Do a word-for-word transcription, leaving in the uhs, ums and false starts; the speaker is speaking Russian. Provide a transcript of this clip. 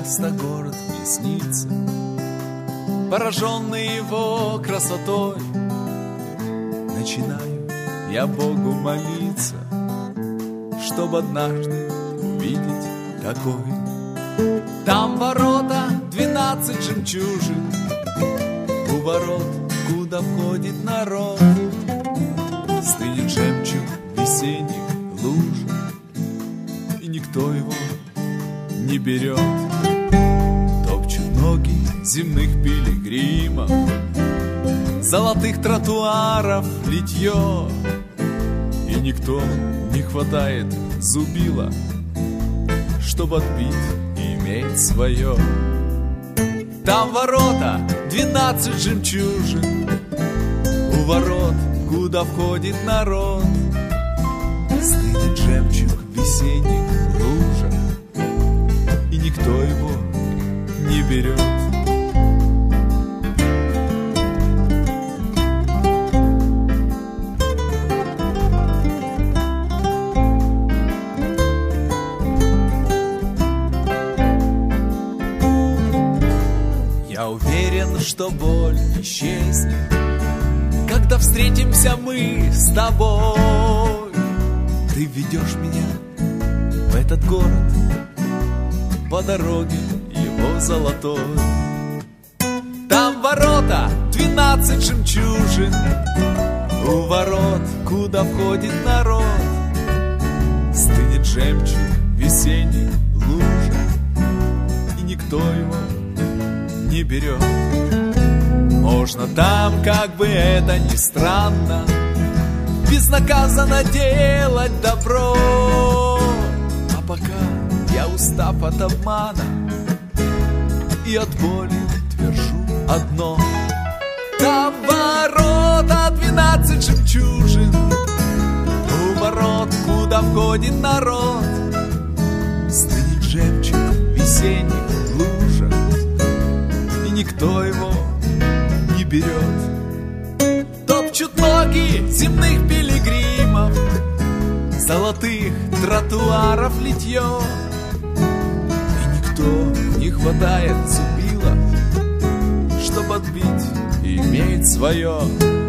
часто город мне снится, пораженный его красотой. Начинаю я Богу молиться, чтоб однажды увидеть такой. Там ворота, двенадцать жемчужин, у ворот, куда входит народ. Стынет жемчуг в весенних лужах, и никто его не берет. Топчут ноги земных пилигримов, золотых тротуаров литье, и никто не хватает зубила, чтоб отбить и иметь свое. Там ворота, двенадцать жемчужин, у ворот, куда входит народ. Стынет жемчуг в весенних лужах, и никто его не берет. Я уверен, что боль исчезнет, когда встретимся мы с тобой. Ты ведешь меня в этот город по дороге его золотой. Там ворота, двенадцать жемчужин, у ворот, куда входит народ. Стынет жемчуг в весенних лужах, и никто его не берет. Можно там, как бы это ни странно, безнаказанно делать добро. А пока я, устав от обмана и от боли, твержу одно: там ворота, двенадцать жемчужин, у ворот, куда входит народ. Стынет жемчуг в весенних лужах, и никто его не берет. Топчут ноги земных пилигримов, золотых тротуаров литье, и никто не хватает зубила, чтоб отбить и иметь свое.